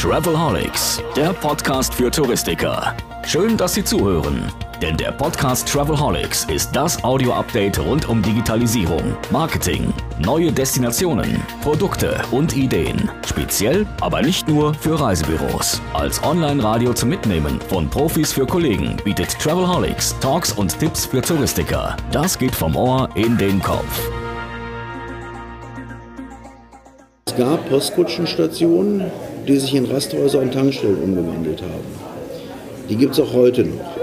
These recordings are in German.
Travelholics, der Podcast für Touristiker. Schön, dass Sie zuhören, denn der Podcast Travelholics ist das Audio-Update rund um Digitalisierung, Marketing, neue Destinationen, Produkte und Ideen. Speziell, aber nicht nur für Reisebüros. Als Online-Radio zum Mitnehmen von Profis für Kollegen bietet Travelholics Talks und Tipps für Touristiker. Das geht vom Ohr in den Kopf. Es gab Postkutschenstationen, die sich in Rasthäuser und Tankstellen umgewandelt haben. Die gibt es auch heute noch.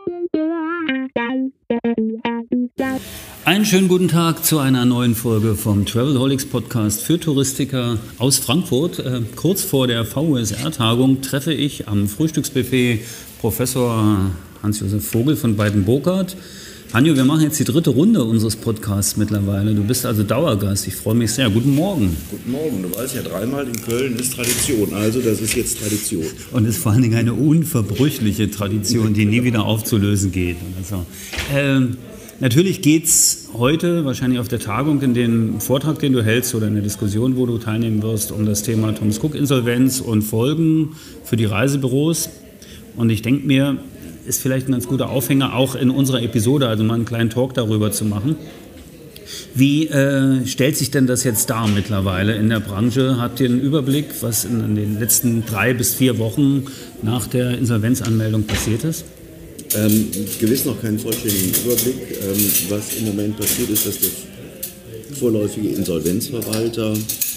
Einen schönen guten Tag zu einer neuen Folge vom Travelholics Podcast für Touristiker aus Frankfurt. Kurz vor der VUSR-Tagung treffe ich am Frühstücksbuffet Professor Hans-Josef Vogel von Beiten-Burkhardt. Hanjo, wir machen jetzt die dritte Runde unseres Podcasts mittlerweile. Du bist also Dauergast. Ich freue mich sehr. Guten Morgen. Guten Morgen. Du weißt ja, dreimal in Köln ist Tradition. Also das ist jetzt Tradition. Und es ist vor allen Dingen eine unverbrüchliche Tradition, die nie wieder aufzulösen geht. Also, natürlich geht es heute wahrscheinlich auf der Tagung in den Vortrag, den du hältst oder in der Diskussion, wo du teilnehmen wirst, um das Thema Thomas Cook Insolvenz und Folgen für die Reisebüros. Und ich denke mir, ist vielleicht ein ganz guter Aufhänger, auch in unserer Episode, also mal einen kleinen Talk darüber zu machen. Wie stellt sich denn das jetzt dar mittlerweile in der Branche? Habt ihr einen Überblick, was in den letzten 3 bis 4 Wochen nach der Insolvenzanmeldung passiert ist? Gewiss noch keinen vollständigen Überblick. Was im Moment passiert ist, dass der vorläufige Insolvenzverwalter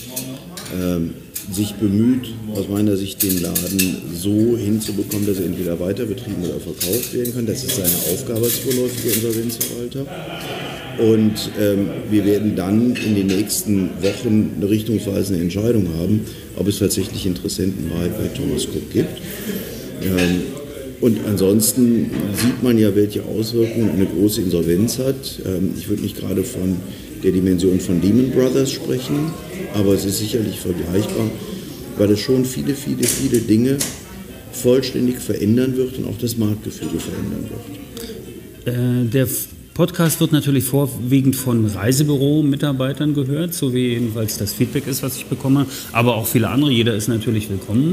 sich bemüht, aus meiner Sicht den Laden so hinzubekommen, dass er entweder weiter betrieben oder verkauft werden kann. Das ist seine Aufgabe als vorläufiger Insolvenzverwalter. Und wir werden dann in den nächsten Wochen eine richtungsweisende Entscheidung haben, ob es tatsächlich Interessenten bei Thomas Cook gibt. Und ansonsten sieht man ja, welche Auswirkungen eine große Insolvenz hat. Ich würde nicht gerade von der Dimension von Lehman Brothers sprechen, aber es ist sicherlich vergleichbar, weil es schon viele Dinge vollständig verändern wird und auch das Marktgefüge verändern wird. Der Podcast wird natürlich vorwiegend von Reisebüro-Mitarbeitern gehört, so wie jedenfalls das Feedback ist, was ich bekomme, aber auch viele andere. Jeder ist natürlich willkommen.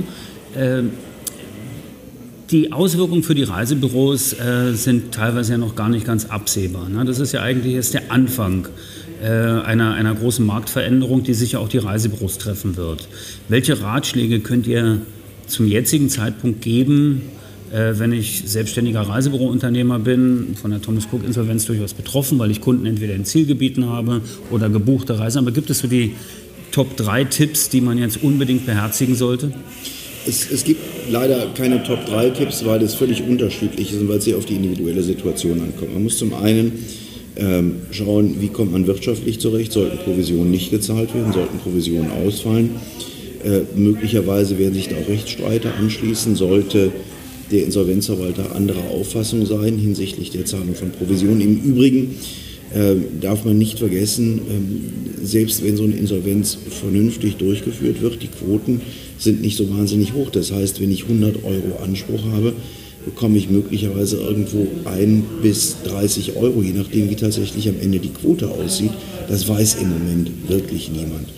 Die Auswirkungen für die Reisebüros sind teilweise ja noch gar nicht ganz absehbar. Ne? Das ist ja eigentlich erst der Anfang einer großen Marktveränderung, die sicher auch die Reisebüros treffen wird. Welche Ratschläge könnt ihr zum jetzigen Zeitpunkt geben, wenn ich selbstständiger Reisebürounternehmer bin, von der Thomas Cook Insolvenz durchaus betroffen, weil ich Kunden entweder in Zielgebieten habe oder gebuchte Reisen. Aber gibt es so die Top 3 Tipps, die man jetzt unbedingt beherzigen sollte? Es gibt leider keine Top-3-Tipps, weil es völlig unterschiedlich ist und weil es sehr auf die individuelle Situation ankommt. Man muss zum einen schauen, wie kommt man wirtschaftlich zurecht, sollten Provisionen nicht gezahlt werden, sollten Provisionen ausfallen. Möglicherweise werden sich da auch Rechtsstreite anschließen, sollte der Insolvenzverwalter anderer Auffassung sein hinsichtlich der Zahlung von Provisionen. Im Übrigen darf man nicht vergessen, selbst wenn so eine Insolvenz vernünftig durchgeführt wird, die Quoten sind nicht so wahnsinnig hoch. Das heißt, wenn ich 100 € Anspruch habe, bekomme ich möglicherweise irgendwo 1 bis 30 €, je nachdem, wie tatsächlich am Ende die Quote aussieht. Das weiß im Moment wirklich niemand.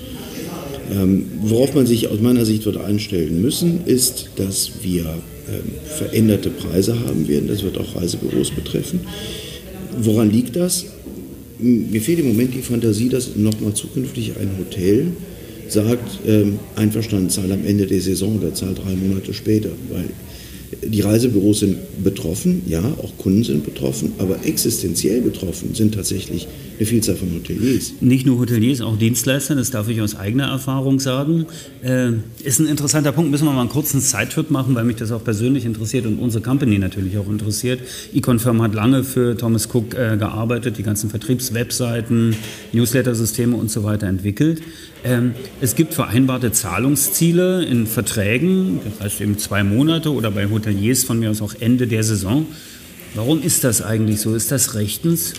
Worauf man sich aus meiner Sicht wird einstellen müssen, ist, dass wir veränderte Preise haben werden. Das wird auch Reisebüros betreffen. Woran liegt das? Mir fehlt im Moment die Fantasie, dass nochmal zukünftig ein Hotel sagt, einverstanden, zahl am Ende der Saison oder zahl 3 Monate später. Weil die Reisebüros sind betroffen, ja, auch Kunden sind betroffen, aber existenziell betroffen sind tatsächlich eine Vielzahl von Hoteliers. Nicht nur Hoteliers, auch Dienstleister, das darf ich aus eigener Erfahrung sagen. Ist ein interessanter Punkt, müssen wir mal einen kurzen Sidetrip machen, weil mich das auch persönlich interessiert und unsere Company natürlich auch interessiert. Econfirm hat lange für Thomas Cook gearbeitet, die ganzen Vertriebswebseiten, Newsletter-Systeme und so weiter entwickelt. Es gibt vereinbarte Zahlungsziele in Verträgen, das heißt eben 2 Monate oder bei Hoteliers von mir aus auch Ende der Saison. Warum ist das eigentlich so? Ist das rechtens?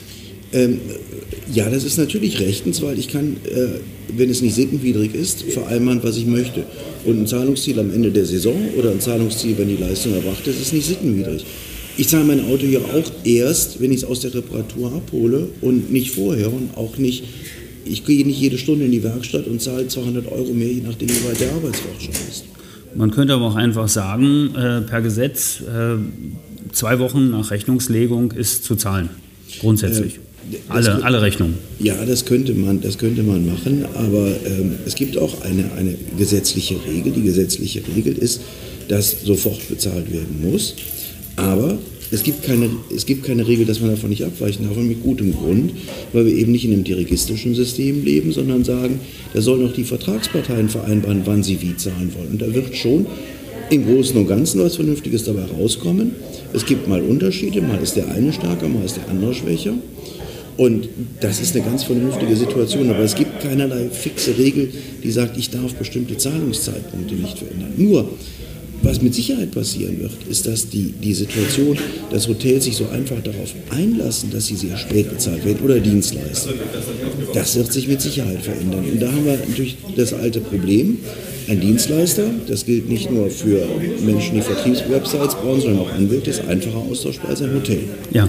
Ja, das ist natürlich rechtens, weil ich kann, wenn es nicht sittenwidrig ist, vereinbaren, was ich möchte. Und ein Zahlungsziel am Ende der Saison oder ein Zahlungsziel, wenn die Leistung erbracht ist, ist nicht sittenwidrig. Ich zahle mein Auto hier auch erst, wenn ich es aus der Reparatur abhole und nicht vorher und auch nicht. Ich gehe nicht jede Stunde in die Werkstatt und zahle 200 € mehr, je nachdem, wie weit der Arbeitsweg schon ist. Man könnte aber auch einfach sagen, per Gesetz, 2 Wochen nach Rechnungslegung ist zu zahlen, grundsätzlich. Alle Rechnungen. Ja, das könnte man machen, aber es gibt auch eine gesetzliche Regel. Die gesetzliche Regel ist, dass sofort bezahlt werden muss, aber es gibt keine Regel, dass man davon nicht abweichen darf, und mit gutem Grund, weil wir eben nicht in einem dirigistischen System leben, sondern sagen, da sollen auch die Vertragsparteien vereinbaren, wann sie wie zahlen wollen. Und da wird schon im Großen und Ganzen was Vernünftiges dabei rauskommen. Es gibt mal Unterschiede, mal ist der eine stärker, mal ist der andere schwächer. Und das ist eine ganz vernünftige Situation, aber es gibt keinerlei fixe Regel, die sagt, ich darf bestimmte Zahlungszeitpunkte nicht verändern. Nur, was mit Sicherheit passieren wird, ist, dass die Situation, dass Hotels sich so einfach darauf einlassen, dass sie sehr spät bezahlt werden oder Dienstleister, das wird sich mit Sicherheit verändern. Und da haben wir natürlich das alte Problem, ein Dienstleister, das gilt nicht nur für Menschen, die Vertriebswebsites brauchen, sondern auch Anwälte, ist einfacher austauschbar als ein Hotel. Ja.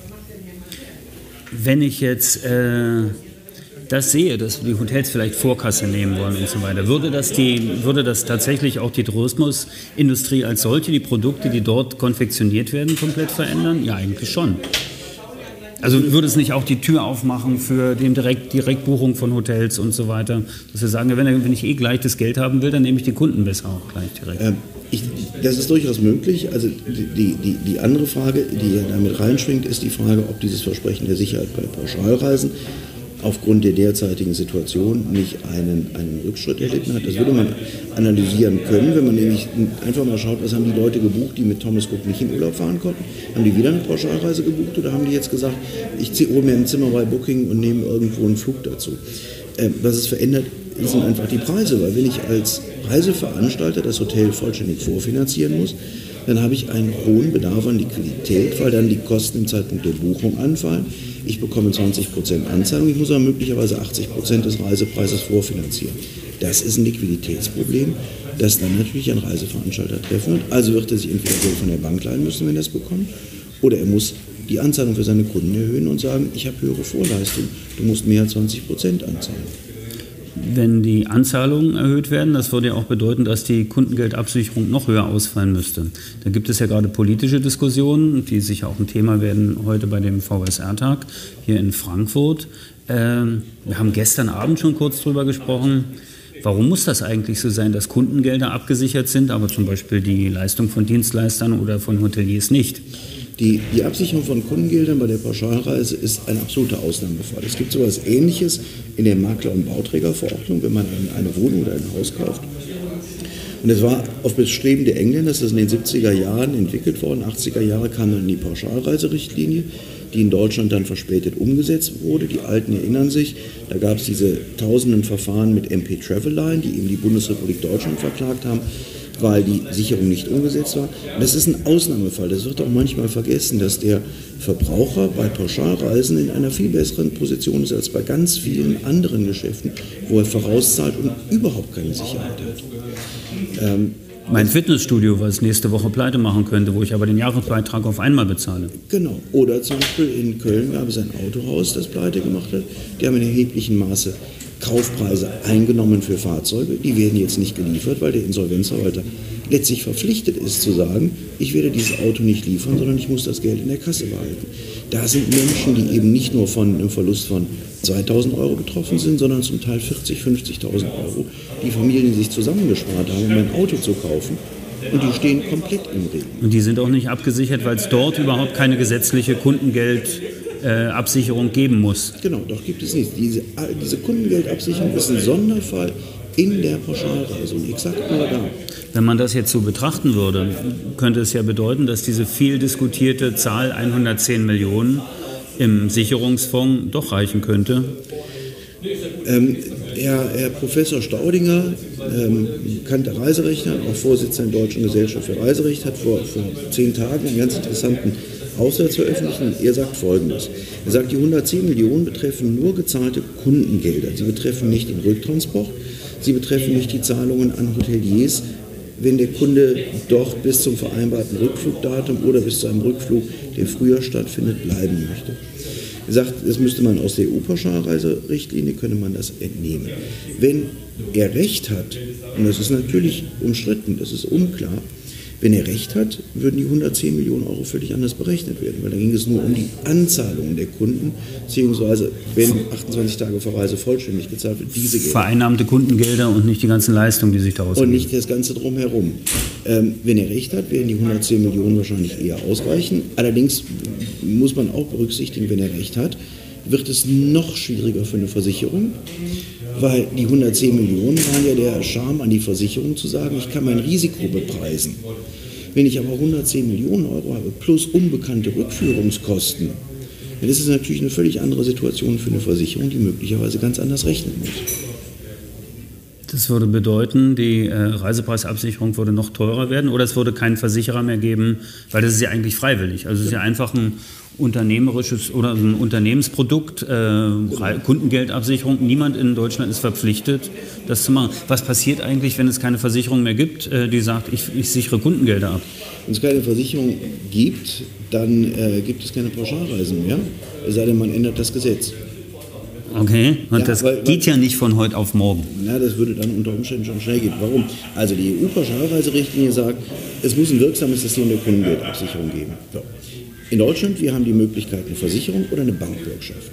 Wenn ich jetzt das sehe, dass die Hotels vielleicht Vorkasse nehmen wollen und so weiter, würde das tatsächlich auch die Tourismusindustrie als solche, die Produkte, die dort konfektioniert werden, komplett verändern? Ja, eigentlich schon. Also würde es nicht auch die Tür aufmachen für die Direktbuchung von Hotels und so weiter, dass wir sagen, wenn ich gleich das Geld haben will, dann nehme ich die Kunden besser auch gleich direkt. Das ist durchaus möglich. Also die andere Frage, die ja damit reinschwingt, ist die Frage, ob dieses Versprechen der Sicherheit bei Pauschalreisen aufgrund der derzeitigen Situation nicht einen Rückschritt erlitten hat. Das würde man analysieren können, wenn man nämlich einfach mal schaut, was haben die Leute gebucht, die mit Thomas Cook nicht in Urlaub fahren konnten. Haben die wieder eine Pauschalreise gebucht oder haben die jetzt gesagt, ich hole mir ein Zimmer bei Booking und nehme irgendwo einen Flug dazu? Was es verändert, sind einfach die Preise, weil wenn ich als Reiseveranstalter das Hotel vollständig vorfinanzieren muss, dann habe ich einen hohen Bedarf an Liquidität, weil dann die Kosten im Zeitpunkt der Buchung anfallen. Ich bekomme 20% Anzahlung, ich muss aber möglicherweise 80% des Reisepreises vorfinanzieren. Das ist ein Liquiditätsproblem, das dann natürlich ein Reiseveranstalter treffen wird. Also wird er sich entweder Geld von der Bank leihen müssen, wenn er es bekommt, oder er muss die Anzahlung für seine Kunden erhöhen und sagen, ich habe höhere Vorleistung, du musst mehr als 20% anzahlen. Wenn die Anzahlungen erhöht werden, das würde ja auch bedeuten, dass die Kundengeldabsicherung noch höher ausfallen müsste. Da gibt es ja gerade politische Diskussionen, die sicher auch ein Thema werden heute bei dem VSR-Tag hier in Frankfurt. Wir haben gestern Abend schon kurz drüber gesprochen. Warum muss das eigentlich so sein, dass Kundengelder abgesichert sind, aber zum Beispiel die Leistung von Dienstleistern oder von Hoteliers nicht? Die Absicherung von Kundengeldern bei der Pauschalreise ist ein absoluter Ausnahmefall. Es gibt so etwas Ähnliches in der Makler- und Bauträgerverordnung, wenn man eine Wohnung oder ein Haus kauft. Und es war auf Bestreben der Engländer, das ist in den 70er Jahren entwickelt worden. 80er Jahre kam dann die Pauschalreiserichtlinie, die in Deutschland dann verspätet umgesetzt wurde. Die Alten erinnern sich, da gab es diese tausenden Verfahren mit MP Traveline, die eben die Bundesrepublik Deutschland verklagt haben, weil die Sicherung nicht umgesetzt war. Das ist ein Ausnahmefall. Das wird auch manchmal vergessen, dass der Verbraucher bei Pauschalreisen in einer viel besseren Position ist als bei ganz vielen anderen Geschäften, wo er vorauszahlt und überhaupt keine Sicherheit hat. Mein Fitnessstudio, was nächste Woche pleite machen könnte, wo ich aber den Jahresbeitrag auf einmal bezahle. Genau. Oder zum Beispiel in Köln gab es ein Autohaus, das pleite gemacht hat. Die haben in erheblichem Maße Kaufpreise eingenommen für Fahrzeuge. Die werden jetzt nicht geliefert, weil der Insolvenzverwalter letztlich verpflichtet ist zu sagen, ich werde dieses Auto nicht liefern, sondern ich muss das Geld in der Kasse behalten. Da sind Menschen, die eben nicht nur von einem Verlust von 2.000 Euro betroffen sind, sondern zum Teil 40.000, 50.000 Euro, die Familien, die sich zusammengespart haben, um ein Auto zu kaufen. Und die stehen komplett im Regen. Und die sind auch nicht abgesichert, weil es dort überhaupt keine gesetzliche Kundengeldabsicherung geben muss. Genau, doch gibt es nicht. Diese Kundengeldabsicherung ist ein Sonderfall in der Pauschalreise und exakt nur da. Wenn man das jetzt so betrachten würde, könnte es ja bedeuten, dass diese viel diskutierte Zahl 110 Millionen im Sicherungsfonds doch reichen könnte. Herr Professor Staudinger, bekannter Reiserechner, auch Vorsitzender der Deutschen Gesellschaft für Reiserecht, hat vor 10 Tagen einen ganz interessanten Aufsatz veröffentlicht und er sagt Folgendes. Er sagt, die 110 Millionen betreffen nur gezahlte Kundengelder. Sie betreffen nicht den Rücktransport, sie betreffen nicht die Zahlungen an Hoteliers, wenn der Kunde dort bis zum vereinbarten Rückflugdatum oder bis zu einem Rückflug, der früher stattfindet, bleiben möchte. Er sagt, das müsste man aus der EU-Pauschalreiserichtlinie, könnte man das entnehmen. Wenn er Recht hat, und das ist natürlich umstritten, das ist unklar, wenn er Recht hat, würden die 110 Millionen Euro völlig anders berechnet werden, weil da ging es nur um die Anzahlungen der Kunden, beziehungsweise wenn 28 Tage vor Reise vollständig gezahlt wird, diese Gelder. Vereinnahmte Kundengelder und nicht die ganzen Leistungen, die sich daraus und nicht das Ganze drumherum. Wenn er Recht hat, werden die 110 Millionen wahrscheinlich eher ausreichen. Allerdings muss man auch berücksichtigen, wenn er Recht hat, wird es noch schwieriger für eine Versicherung, weil die 110 Millionen waren ja der Charme an die Versicherung zu sagen, ich kann mein Risiko bepreisen. Wenn ich aber 110 Millionen Euro habe plus unbekannte Rückführungskosten, dann ist es natürlich eine völlig andere Situation für eine Versicherung, die möglicherweise ganz anders rechnen muss. Das würde bedeuten, die Reisepreisabsicherung würde noch teurer werden oder es würde keinen Versicherer mehr geben, weil das ist ja eigentlich freiwillig. Also es ist ja einfach ein unternehmerisches oder ein Unternehmensprodukt, Kundengeldabsicherung. Niemand in Deutschland ist verpflichtet, das zu machen. Was passiert eigentlich, wenn es keine Versicherung mehr gibt, die sagt, ich sichere Kundengelder ab? Wenn es keine Versicherung gibt, dann gibt es keine Pauschalreisen mehr, es sei denn, man ändert das Gesetz. Okay, und ja, das geht ja nicht von heute auf morgen. Na, das würde dann unter Umständen schon schnell gehen. Warum? Also die EU-Pauschalreiserichtlinie sagt, es muss ein wirksames System der Kundengeldabsicherung geben. So. In Deutschland, wir haben die Möglichkeit, eine Versicherung oder eine Bankbürgschaft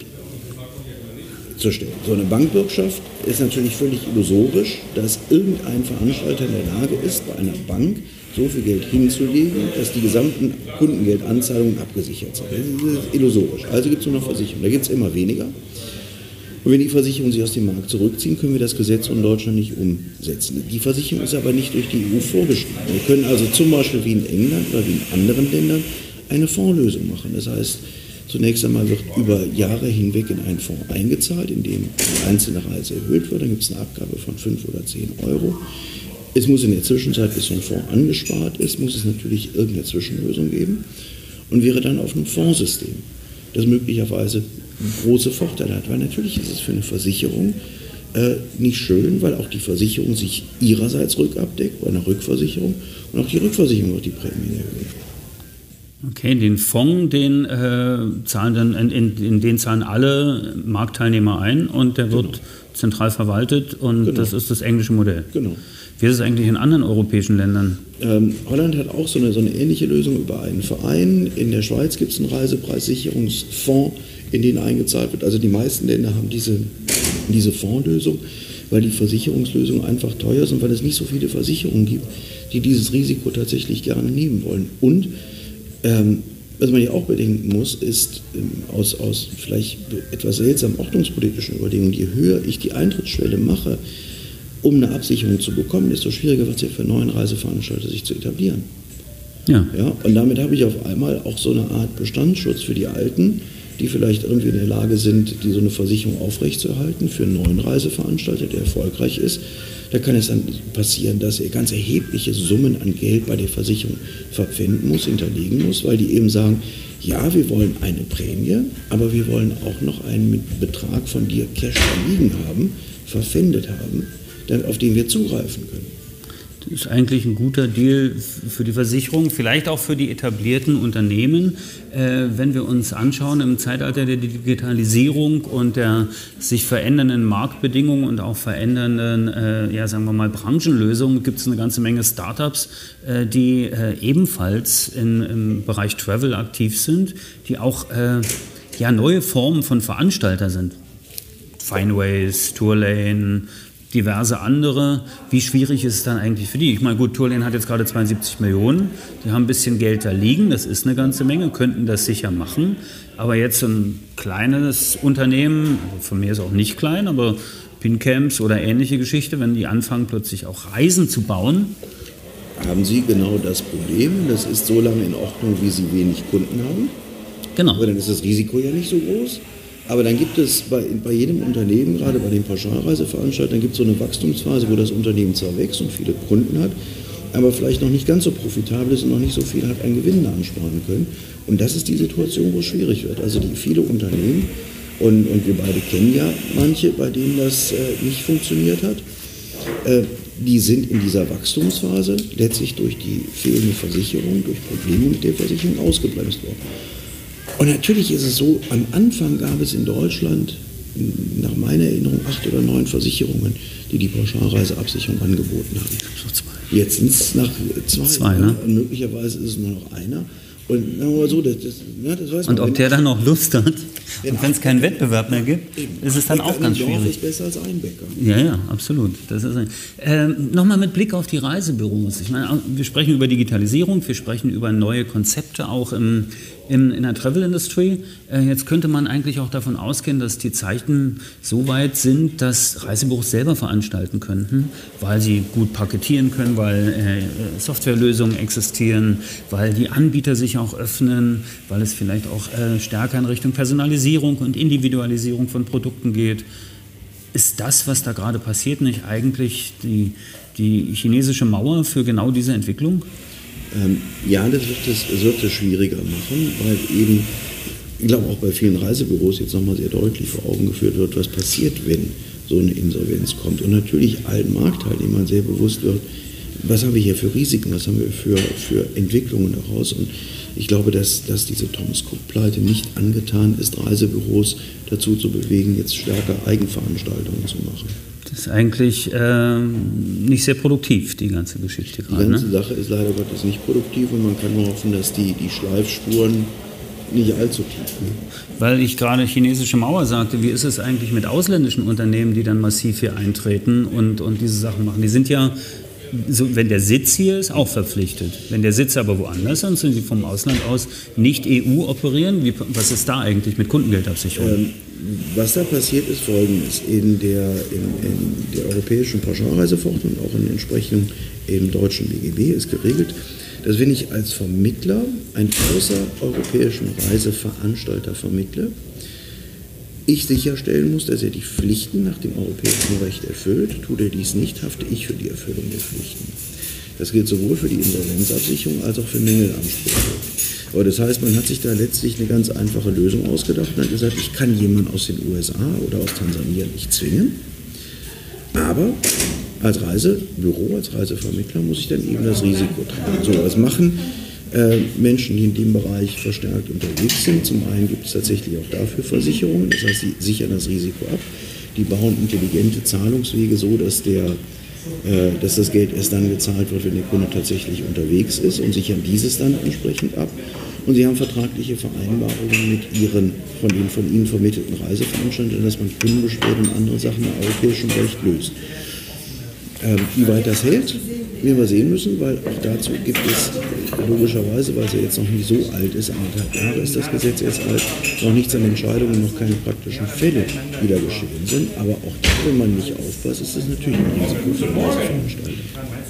zu stellen. So eine Bankbürgschaft ist natürlich völlig illusorisch, dass irgendein Veranstalter in der Lage ist, bei einer Bank so viel Geld hinzulegen, dass die gesamten Kundengeldanzahlungen abgesichert sind. Das ist illusorisch. Also gibt es nur noch Versicherung. Da gibt es immer weniger. Und wenn die Versicherungen sich aus dem Markt zurückziehen, können wir das Gesetz in Deutschland nicht umsetzen. Die Versicherung ist aber nicht durch die EU vorgeschrieben. Wir können also zum Beispiel wie in England oder wie in anderen Ländern eine Fondslösung machen. Das heißt, zunächst einmal wird über Jahre hinweg in einen Fonds eingezahlt, in dem die einzelne Reise erhöht wird. Dann gibt es eine Abgabe von 5 oder 10 Euro. Es muss in der Zwischenzeit, bis so ein Fonds angespart ist, muss es natürlich irgendeine Zwischenlösung geben und wäre dann auf einem Fondssystem, das möglicherweise große Vorteile hat. Weil natürlich ist es für eine Versicherung nicht schön, weil auch die Versicherung sich ihrerseits rückabdeckt bei einer Rückversicherung und auch die Rückversicherung wird die Prämien erhöhen. Okay, den Fonds, den zahlen dann, in den zahlen alle Marktteilnehmer ein und der wird zentral verwaltet und das ist das englische Modell. Genau. Wie ist es eigentlich in anderen europäischen Ländern? Holland hat auch so eine ähnliche Lösung über einen Verein. In der Schweiz gibt es einen Reisepreissicherungsfonds, in den eingezahlt wird. Also die meisten Länder haben diese Fondslösung, weil die Versicherungslösungen einfach teuer sind, weil es nicht so viele Versicherungen gibt, die dieses Risiko tatsächlich gerne nehmen wollen. Und was man ja auch bedenken muss, ist aus vielleicht etwas seltsamen ordnungspolitischen Überlegungen, je höher ich die Eintrittsschwelle mache, um eine Absicherung zu bekommen, desto schwieriger wird es ja für neuen Reiseveranstalter, sich zu etablieren. Ja, und damit habe ich auf einmal auch so eine Art Bestandsschutz für die Alten, die vielleicht irgendwie in der Lage sind, so eine Versicherung aufrechtzuerhalten für einen neuen Reiseveranstalter, der erfolgreich ist. Da kann es dann passieren, dass er ganz erhebliche Summen an Geld bei der Versicherung verpfänden muss, hinterlegen muss, weil die eben sagen, ja, wir wollen eine Prämie, aber wir wollen auch noch einen Betrag von dir Cash liegen haben, verpfändet haben, auf den wir zugreifen können. Das ist eigentlich ein guter Deal für die Versicherung, vielleicht auch für die etablierten Unternehmen. Wenn wir uns anschauen, im Zeitalter der Digitalisierung und der sich verändernden Marktbedingungen und auch verändernden, sagen wir mal, Branchenlösungen, gibt es eine ganze Menge Startups, die ebenfalls im Bereich Travel aktiv sind, die auch neue Formen von Veranstalter sind. Fineways, Tourlane, diverse andere. Wie schwierig ist es dann eigentlich für die? Ich meine, gut, Tourlane hat jetzt gerade 72 Millionen. Die haben ein bisschen Geld da liegen. Das ist eine ganze Menge, könnten das sicher machen. Aber jetzt ein kleines Unternehmen, also von mir ist auch nicht klein, aber Pincamps oder ähnliche Geschichte, wenn die anfangen, plötzlich auch Reisen zu bauen. Haben Sie genau das Problem. Das ist so lange in Ordnung, wie Sie wenig Kunden haben. Genau. Aber dann ist das Risiko ja nicht so groß. Aber dann gibt es bei jedem Unternehmen, gerade bei den Pauschalreiseveranstaltern, gibt es so eine Wachstumsphase, wo das Unternehmen zwar wächst und viele Kunden hat, aber vielleicht noch nicht ganz so profitabel ist und noch nicht so viel hat an Gewinnen ansparen können. Und das ist die Situation, wo es schwierig wird. Also die viele Unternehmen, und wir beide kennen ja manche, bei denen das nicht funktioniert hat, die sind in dieser Wachstumsphase letztlich durch die fehlende Versicherung, durch Probleme mit der Versicherung ausgebremst worden. Und natürlich ist es so, am Anfang gab es in Deutschland, nach meiner Erinnerung, 8 oder 9 Versicherungen, die Pauschalreiseabsicherung angeboten haben. Jetzt sind es nach 2, ne? Und möglicherweise ist es nur noch einer. Und sagen wir mal so, das weiß man. Und ob der dann noch Lust hat, und wenn es keinen Wettbewerb mehr gibt, ist es dann auch ganz schwierig. Dorf ist besser als ein Bäcker. Ja, absolut. Nochmal mit Blick auf die Reisebüros. Ich meine, wir sprechen über Digitalisierung, wir sprechen über neue Konzepte auch in der Travel Industry. Jetzt könnte man eigentlich auch davon ausgehen, dass die Zeichen so weit sind, dass Reisebüros selber veranstalten könnten, weil sie gut paketieren können, weil Softwarelösungen existieren, weil die Anbieter sich auch öffnen, weil es vielleicht auch stärker in Richtung Personalisierung und Individualisierung von Produkten geht. Ist das, was da gerade passiert, nicht eigentlich die chinesische Mauer für genau diese Entwicklung? Ja, das wird es schwieriger machen, weil eben, ich glaube auch bei vielen Reisebüros jetzt nochmal sehr deutlich vor Augen geführt wird, was passiert, wenn so eine Insolvenz kommt. Und natürlich allen Marktteilnehmern sehr bewusst wird, was haben wir hier für Risiken, was haben wir für Entwicklungen daraus. Und ich glaube, dass diese Thomas Cook-Pleite nicht angetan ist, Reisebüros dazu zu bewegen, jetzt stärker Eigenveranstaltungen zu machen. Das ist eigentlich nicht sehr produktiv, die ganze Geschichte gerade. Die ganze Sache ist leider Gottes nicht produktiv und man kann nur hoffen, dass die Schleifspuren nicht allzu tief sind. Weil ich gerade chinesische Mauer sagte, wie ist es eigentlich mit ausländischen Unternehmen, die dann massiv hier eintreten und diese Sachen machen? Die sind ja, so, wenn der Sitz hier ist, auch verpflichtet. Wenn der Sitz aber woanders ist, sind sie vom Ausland aus nicht EU operieren. Was ist da eigentlich mit Kundengeldabsicherung? Was da passiert ist Folgendes. In der europäischen Pauschalreiseverordnung und auch in entsprechend im deutschen BGB ist geregelt, dass wenn ich als Vermittler einen außereuropäischen Reiseveranstalter vermittle, ich sicherstellen muss, dass er die Pflichten nach dem europäischen Recht erfüllt. Tut er dies nicht, hafte ich für die Erfüllung der Pflichten. Das gilt sowohl für die Insolvenzabsicherung als auch für Mängelansprüche. Aber das heißt, man hat sich da letztlich eine ganz einfache Lösung ausgedacht und hat gesagt, ich kann jemanden aus den USA oder aus Tansania nicht zwingen, aber als Reisebüro, als Reisevermittler muss ich dann eben das Risiko tragen. So, was machen Menschen, die in dem Bereich verstärkt unterwegs sind? Zum einen gibt es tatsächlich auch dafür Versicherungen, das heißt, sie sichern das Risiko ab, die bauen intelligente Zahlungswege so, dass das Geld erst dann gezahlt wird, wenn der Kunde tatsächlich unterwegs ist und sichern dieses dann entsprechend ab. Und sie haben vertragliche Vereinbarungen mit von den von ihnen vermittelten Reiseveranstaltern, dass man Kundenbeschwerden und andere Sachen nach europäischem Recht löst. Wie weit das hält, werden wir sehen müssen, weil auch dazu gibt es logischerweise, weil es ja jetzt noch nicht so alt ist, 1,5 Jahre ist das Gesetz jetzt alt, noch nichts an Entscheidungen, noch keine praktischen Fälle wieder geschehen sind. Aber auch da, wenn man nicht aufpasst, ist das natürlich ein Risiko für Reiseveranstalter.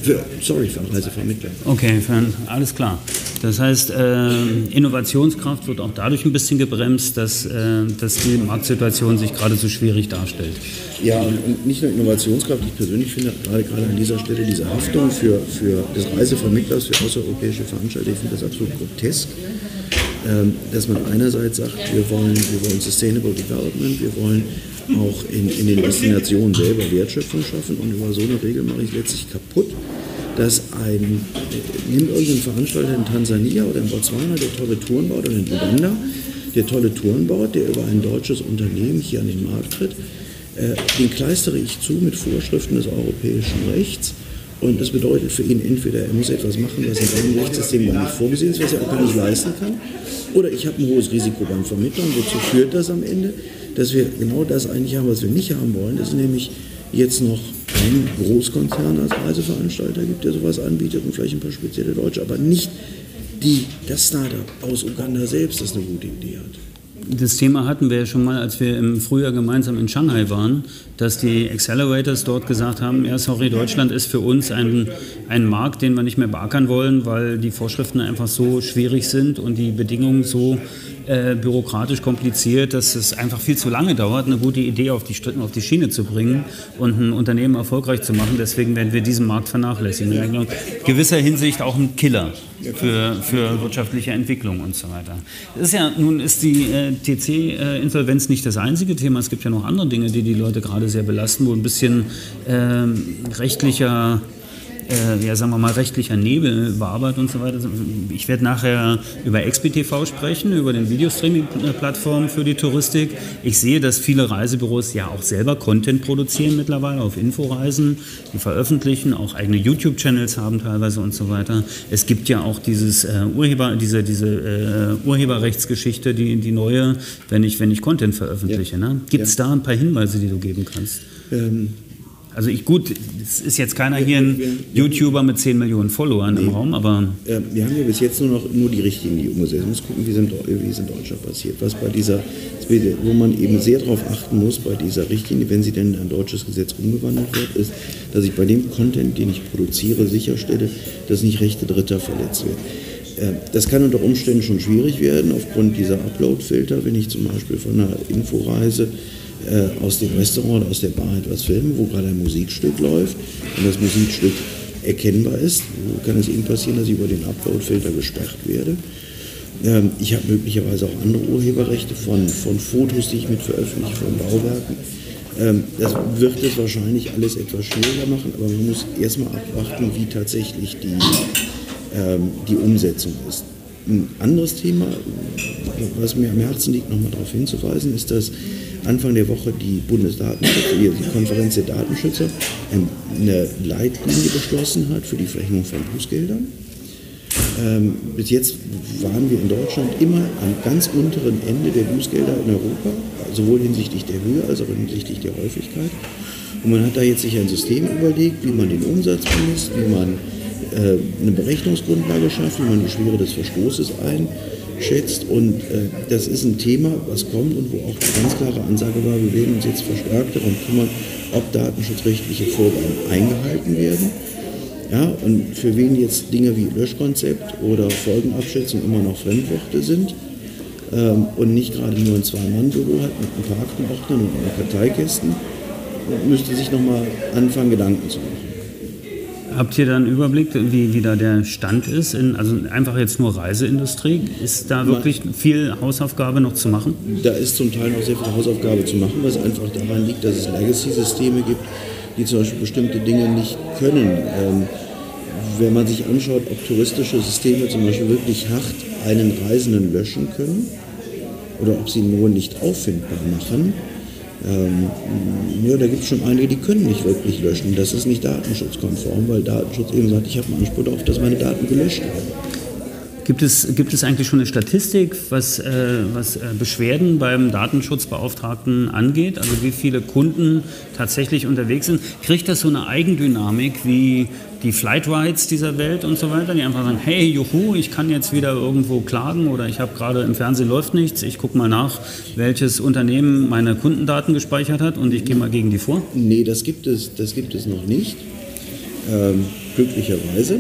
Für Reisevermittler. Okay, alles klar. Das heißt, Innovationskraft wird auch dadurch ein bisschen gebremst, dass die Marktsituation sich gerade so schwierig darstellt. Ja, und nicht nur Innovationskraft. Ich persönlich finde gerade an dieser Stelle diese Haftung für des Reisevermittlers für außereuropäische Veranstalter, ich finde das absolut grotesk, dass man einerseits sagt, wir wollen Sustainable Development, wir wollen auch in den Destinationen selber Wertschöpfung schaffen und über so eine Regel mache ich letztlich kaputt, dass nimmt irgendein Veranstalter in Tansania oder in Botswana, der tolle Touren baut, oder in Uganda, der tolle Touren baut, der über ein deutsches Unternehmen hier an den Markt tritt, den kleistere ich zu mit Vorschriften des europäischen Rechts. Und das bedeutet für ihn entweder, er muss etwas machen, was in seinem Rechtssystem gar nicht vorgesehen ist, was er auch gar nicht leisten kann, oder ich habe ein hohes Risiko beim Vermittler. Und wozu führt das am Ende? Dass wir genau das eigentlich haben, was wir nicht haben wollen. Das ist nämlich jetzt noch ein Großkonzern als Reiseveranstalter gibt, der sowas anbietet und vielleicht ein paar spezielle Deutsche, aber nicht das Startup aus Uganda selbst, das eine gute Idee hat. Das Thema hatten wir ja schon mal, als wir im Frühjahr gemeinsam in Shanghai waren, dass die Accelerators dort gesagt haben, ja sorry, Deutschland ist für uns ein Markt, den wir nicht mehr beackern wollen, weil die Vorschriften einfach so schwierig sind und die Bedingungen so bürokratisch kompliziert, dass es einfach viel zu lange dauert, eine gute Idee auf die Schiene zu bringen und ein Unternehmen erfolgreich zu machen. Deswegen werden wir diesen Markt vernachlässigen. In gewisser Hinsicht auch ein Killer für wirtschaftliche Entwicklung und so weiter. Nun ist die TC-Insolvenz nicht das einzige Thema. Es gibt ja noch andere Dinge, die Leute gerade sehr belasten, wo ein bisschen rechtlicher sagen wir mal, rechtlicher Nebel wabert und so weiter. Ich werde nachher über XBTV sprechen, über den Videostreaming-Plattform für die Touristik. Ich sehe, dass viele Reisebüros ja auch selber Content produzieren mittlerweile auf Inforeisen, die veröffentlichen, auch eigene YouTube-Channels haben teilweise und so weiter. Es gibt ja auch diese Urheberrechtsgeschichte, die neue, wenn ich Content veröffentliche. Ne? Gibt es da ein paar Hinweise, die du geben kannst? Also es ist jetzt keiner hier ein YouTuber mit 10 Millionen Followern im Raum, aber... Wir haben ja bis jetzt nur die Richtlinie umgesetzt. Wir müssen gucken, wie es in Deutschland passiert. Wo man eben sehr darauf achten muss bei dieser Richtlinie, wenn sie denn in ein deutsches Gesetz umgewandelt wird, ist, dass ich bei dem Content, den ich produziere, sicherstelle, dass nicht Rechte Dritter verletzt werden. Das kann unter Umständen schon schwierig werden, aufgrund dieser Upload-Filter, wenn ich zum Beispiel von einer Inforeise aus dem Restaurant, aus der Bar etwas filmen, wo gerade ein Musikstück läuft und das Musikstück erkennbar ist, kann es eben passieren, dass ich über den Upload-Filter gesperrt werde. Ich habe möglicherweise auch andere Urheberrechte von Fotos, die ich mit veröffentliche, von Bauwerken. Das wird es wahrscheinlich alles etwas schwieriger machen, aber man muss erstmal abwarten, wie tatsächlich die Umsetzung ist. Ein anderes Thema, was mir am Herzen liegt, nochmal darauf hinzuweisen, ist, dass Anfang der Woche die die Konferenz der Datenschützer eine Leitlinie beschlossen hat für die Verhängung von Bußgeldern. Bis jetzt waren wir in Deutschland immer am ganz unteren Ende der Bußgelder in Europa, sowohl hinsichtlich der Höhe als auch hinsichtlich der Häufigkeit. Und man hat da jetzt sich ein System überlegt, wie man den Umsatz bemisst, wie man eine Berechnungsgrundlage schafft, wie man die Schwere des Verstoßes einschätzt. Und das ist ein Thema, was kommt und wo auch die ganz klare Ansage war, wir werden uns jetzt verstärkt darum kümmern, ob datenschutzrechtliche Vorgaben eingehalten werden. Ja, und für wen jetzt Dinge wie Löschkonzept oder Folgenabschätzung immer noch Fremdworte sind und nicht gerade nur ein Zwei-Mann-Büro hat mit ein paar Aktenordnern und ein paar Karteikästen, müsste sich nochmal anfangen, Gedanken zu machen. Habt ihr da einen Überblick, wie da der Stand ist? Also einfach jetzt nur Reiseindustrie. Ist da wirklich viel Hausaufgabe noch zu machen? Da ist zum Teil noch sehr viel Hausaufgabe zu machen, was einfach daran liegt, dass es Legacy-Systeme gibt, die zum Beispiel bestimmte Dinge nicht können. Wenn man sich anschaut, ob touristische Systeme zum Beispiel wirklich hart einen Reisenden löschen können oder ob sie ihn nur nicht auffindbar machen, da gibt es schon einige, die können nicht wirklich löschen. Das ist nicht datenschutzkonform, weil Datenschutz eben sagt, ich habe einen Anspruch darauf, dass meine Daten gelöscht werden. Gibt es eigentlich schon eine Statistik, was Beschwerden beim Datenschutzbeauftragten angeht? Also wie viele Kunden tatsächlich unterwegs sind? Kriegt das so eine Eigendynamik wie die Flightrides dieser Welt und so weiter, die einfach sagen, hey, juhu, ich kann jetzt wieder irgendwo klagen oder ich habe gerade im Fernsehen läuft nichts, ich gucke mal nach, welches Unternehmen meine Kundendaten gespeichert hat und ich gehe mal gegen die vor? Nee, das gibt es noch nicht, glücklicherweise.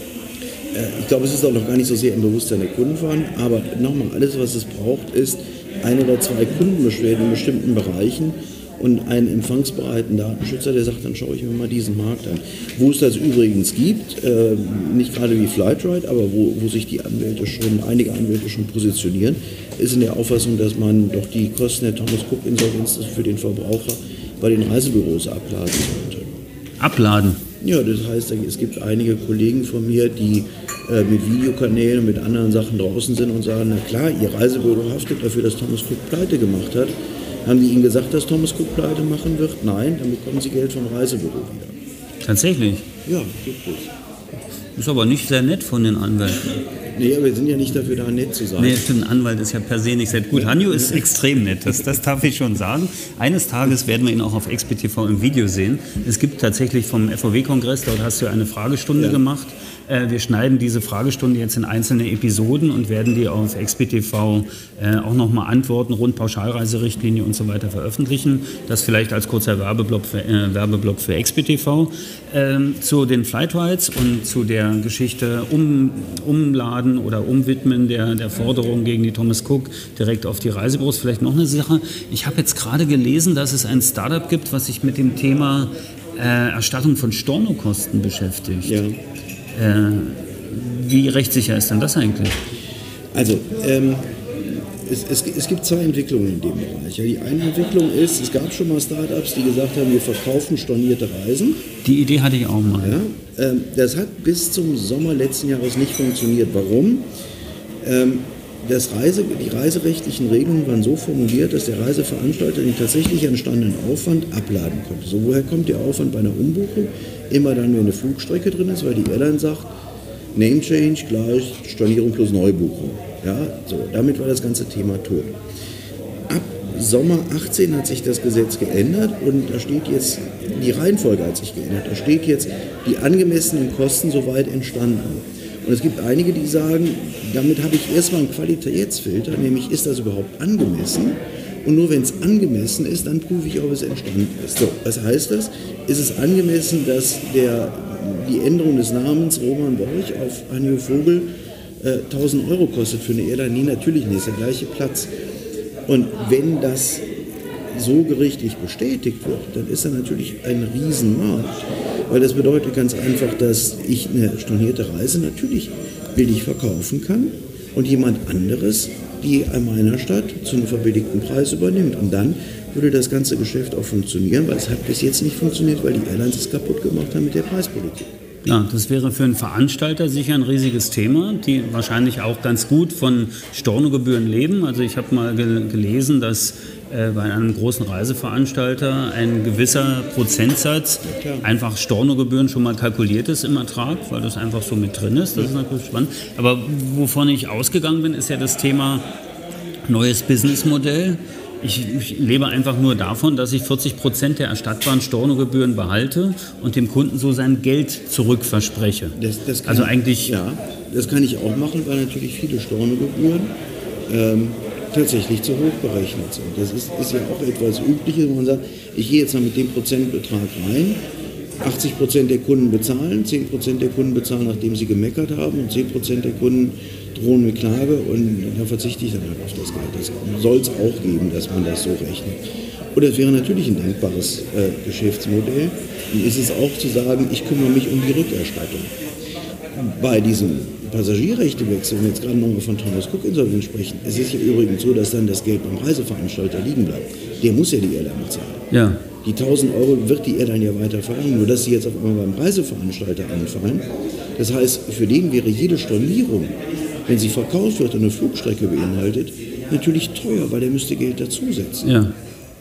Ich glaube, es ist auch noch gar nicht so sehr im Bewusstsein der Kunden vorhanden, aber nochmal, alles, was es braucht, ist ein oder zwei Kundenbeschwerden in bestimmten Bereichen und einen empfangsbereiten Datenschützer, der sagt, dann schaue ich mir mal diesen Markt an. Wo es das übrigens gibt, nicht gerade wie Flightride, aber wo sich einige Anwälte schon positionieren, ist in der Auffassung, dass man doch die Kosten der Thomas Cook Insolvenz für den Verbraucher bei den Reisebüros abladen sollte. Abladen? Ja, das heißt, es gibt einige Kollegen von mir, die mit Videokanälen und mit anderen Sachen draußen sind und sagen, na klar, ihr Reisebüro haftet dafür, dass Thomas Cook pleite gemacht hat. Haben die Ihnen gesagt, dass Thomas Cook pleite machen wird? Nein, dann bekommen Sie Geld vom Reisebüro wieder. Tatsächlich? Ja, gibt es. Ist aber nicht sehr nett von den Anwälten. Nee, aber wir sind ja nicht dafür da, nett zu sein. Nee, stimmt, ein Anwalt ist ja per se nicht sehr gut. Hanjo ist extrem nett, das darf ich schon sagen. Eines Tages werden wir ihn auch auf XBTV im Video sehen. Es gibt tatsächlich vom FOW-Kongress, dort hast du eine Fragestunde gemacht. Wir schneiden diese Fragestunde jetzt in einzelne Episoden und werden die auf XBTV auch nochmal Antworten rund Pauschalreiserichtlinie und so weiter veröffentlichen. Das vielleicht als kurzer Werbeblock für XBTV. Zu den Flightrides und zu der Geschichte umladen oder umwidmen der Forderung gegen die Thomas Cook direkt auf die Reisebüros. Vielleicht noch eine Sache. Ich habe jetzt gerade gelesen, dass es ein Startup gibt, was sich mit dem Thema Erstattung von Stornokosten beschäftigt. Ja. Wie rechtssicher ist denn das eigentlich? Also, Es gibt zwei Entwicklungen in dem Bereich. Ja, die eine Entwicklung ist, es gab schon mal Startups, die gesagt haben, wir verkaufen stornierte Reisen. Die Idee hatte ich auch mal. Ja, das hat bis zum Sommer letzten Jahres nicht funktioniert. Warum? Die reiserechtlichen Regelungen waren so formuliert, dass der Reiseveranstalter den tatsächlich entstandenen Aufwand abladen konnte. So, woher kommt der Aufwand bei einer Umbuchung? Immer dann, wenn eine Flugstrecke drin ist, weil die Airline sagt, Name Change gleich Stornierung plus Neubuchung. Ja, so, damit war das ganze Thema tot. Ab Sommer 18 hat sich das Gesetz geändert und da steht jetzt, die Reihenfolge hat sich geändert. Da steht jetzt, die angemessenen Kosten soweit entstanden. Und es gibt einige, die sagen, damit habe ich erstmal einen Qualitätsfilter, nämlich ist das überhaupt angemessen? Und nur wenn es angemessen ist, dann prüfe ich, ob es entstanden ist. So, was heißt das? Ist es angemessen, dass die Änderung des Namens Roman Borch auf Hanjo Vogel 1.000 Euro kostet für eine Airline? Nee, natürlich nicht, ist der gleiche Platz. Und wenn das so gerichtlich bestätigt wird, dann ist da natürlich ein Riesenmarkt. Weil das bedeutet ganz einfach, dass ich eine stornierte Reise natürlich billig verkaufen kann und jemand anderes die an meiner Stadt zu einem verbilligten Preis übernimmt. Und dann würde das ganze Geschäft auch funktionieren, weil es hat bis jetzt nicht funktioniert, weil die Airlines es kaputt gemacht haben mit der Preispolitik. Ja, das wäre für einen Veranstalter sicher ein riesiges Thema, die wahrscheinlich auch ganz gut von Stornogebühren leben. Also ich habe mal gelesen, dass bei einem großen Reiseveranstalter ein gewisser Prozentsatz einfach Stornogebühren schon mal kalkuliert ist im Ertrag, weil das einfach so mit drin ist. Das ist natürlich spannend. Aber wovon ich ausgegangen bin, ist ja das Thema neues Businessmodell. Ich lebe einfach nur davon, dass ich 40% der erstattbaren Stornogebühren behalte und dem Kunden so sein Geld zurückverspreche. Das kann ich auch machen, weil natürlich viele Stornogebühren tatsächlich zu hoch berechnet sind. Das ist ja auch etwas Übliches, wo man sagt, ich gehe jetzt mal mit dem Prozentbetrag rein, 80% der Kunden bezahlen, 10% der Kunden bezahlen, nachdem sie gemeckert haben und 10% der Kunden drohen mit Klage und dann verzichte ich dann halt auf das Geld. Das soll es auch geben, dass man das so rechnet. Und das wäre natürlich ein denkbares Geschäftsmodell. Und ist es auch zu sagen, ich kümmere mich um die Rückerstattung. Bei diesem Passagierrechtewechsel, wenn wir jetzt gerade nochmal von Thomas Cook Insolvenz sprechen, es ist ja übrigens so, dass dann das Geld beim Reiseveranstalter liegen bleibt. Der muss ja die Airline bezahlen. Ja. Die 1.000 Euro wird die Airline ja weiter verlangen, nur dass sie jetzt auf einmal beim Reiseveranstalter anfallen. Das heißt, für den wäre jede Stornierung, wenn sie verkauft wird und eine Flugstrecke beinhaltet, natürlich teuer, weil der müsste Geld dazusetzen. Ja.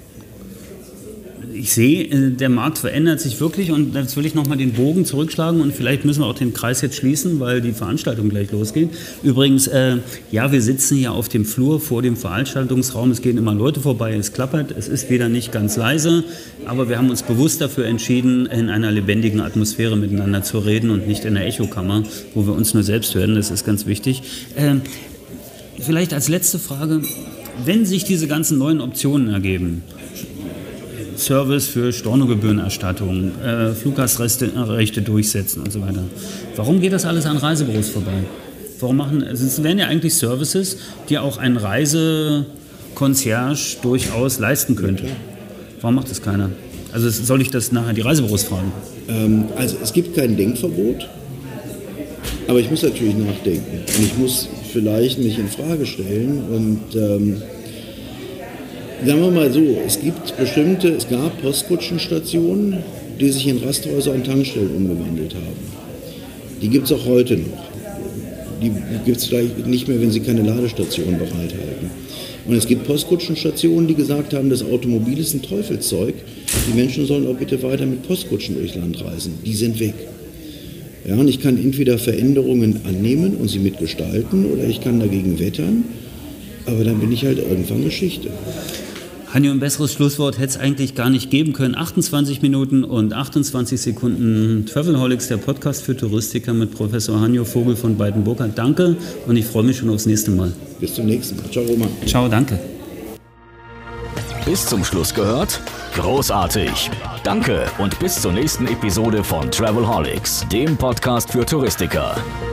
Ich sehe, der Markt verändert sich wirklich und jetzt will ich nochmal den Bogen zurückschlagen und vielleicht müssen wir auch den Kreis jetzt schließen, weil die Veranstaltung gleich losgeht. Übrigens, wir sitzen hier auf dem Flur vor dem Veranstaltungsraum, es gehen immer Leute vorbei, es klappert, es ist wieder nicht ganz leise, aber wir haben uns bewusst dafür entschieden, in einer lebendigen Atmosphäre miteinander zu reden und nicht in der Echokammer, wo wir uns nur selbst hören, das ist ganz wichtig. Vielleicht als letzte Frage, wenn sich diese ganzen neuen Optionen ergeben, Service für Stornogebührenerstattung, Fluggastrechte durchsetzen und so weiter. Warum geht das alles an Reisebüros vorbei? Es wären ja eigentlich Services, die auch ein Reiseconcierge durchaus leisten könnte. Warum macht das keiner? Also soll ich das nachher die Reisebüros fragen? Also es gibt kein Denkverbot, aber ich muss natürlich nachdenken. Und ich muss vielleicht mich in Frage stellen und sagen wir mal so, es gab Postkutschenstationen, die sich in Rasthäuser und Tankstellen umgewandelt haben. Die gibt es auch heute noch. Die gibt es vielleicht nicht mehr, wenn sie keine Ladestationen bereithalten. Und es gibt Postkutschenstationen, die gesagt haben, das Automobil ist ein Teufelszeug. Die Menschen sollen auch bitte weiter mit Postkutschen durchs Land reisen. Die sind weg. Ja, und ich kann entweder Veränderungen annehmen und sie mitgestalten oder ich kann dagegen wettern. Aber dann bin ich halt irgendwann Geschichte. Hanjo, ein besseres Schlusswort hätte es eigentlich gar nicht geben können. 28 Minuten und 28 Sekunden Travelholics, der Podcast für Touristiker mit Professor Hanjo Vogel von Beitenburkert. Danke und ich freue mich schon aufs nächste Mal. Bis zum nächsten Mal. Ciao, Roman. Ciao, danke. Bis zum Schluss gehört? Großartig. Danke und bis zur nächsten Episode von Travelholics, dem Podcast für Touristiker.